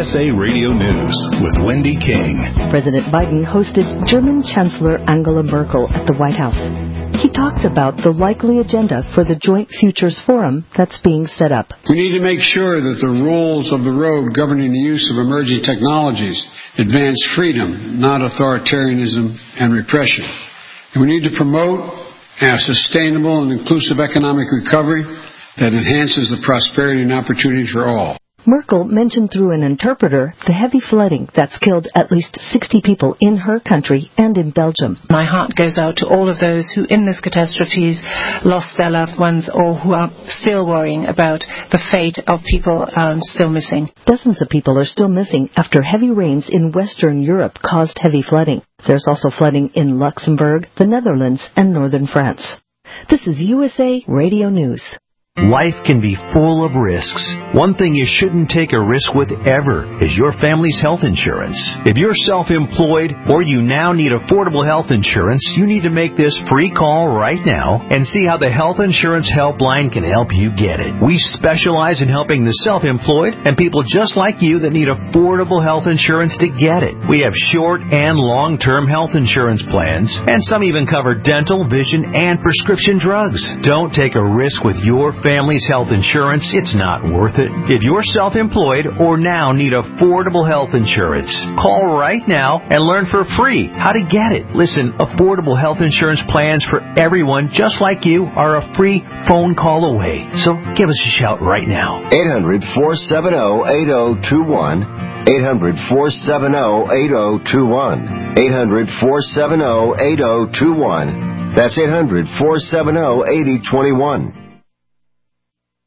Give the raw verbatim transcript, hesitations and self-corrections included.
S A Radio News with Wendy King. President Biden hosted German Chancellor Angela Merkel at the White House. He talked about the likely agenda for the Joint Futures Forum that's being set up. We need to make sure that the rules of the road governing the use of emerging technologies advance freedom, not authoritarianism and repression. And we need to promote a sustainable and inclusive economic recovery that enhances the prosperity and opportunity for all. Merkel mentioned through an interpreter the heavy flooding that's killed at least sixty people in her country and in Belgium. My heart goes out to all of those who in this catastrophe lost their loved ones or who are still worrying about the fate of people um, still missing. Dozens of people are still missing after heavy rains in Western Europe caused heavy flooding. There's also flooding in Luxembourg, the Netherlands, and northern France. This is U S A Radio News. Life can be full of risks. One thing you shouldn't take a risk with ever is your family's health insurance. If you're self-employed or you now need affordable health insurance, you need to make this free call right now and see how the Health Insurance Helpline can help you get it. We specialize in helping the self-employed and people just like you that need affordable health insurance to get it. We have short and long-term health insurance plans, and some even cover dental, vision, and prescription drugs. Don't take a risk with your family's health insurance. It's not worth it. If you're self-employed or now need affordable health insurance, call right now and learn for free how to get it. Listen, affordable health insurance plans for everyone just like you are a free phone call away. So give us a shout right now. eight hundred, four seven zero, eight zero two one. eight hundred, four seven zero, eight zero two one. eight hundred, four seven zero, eight zero two one. That's eight hundred, four seven zero, eight zero two one.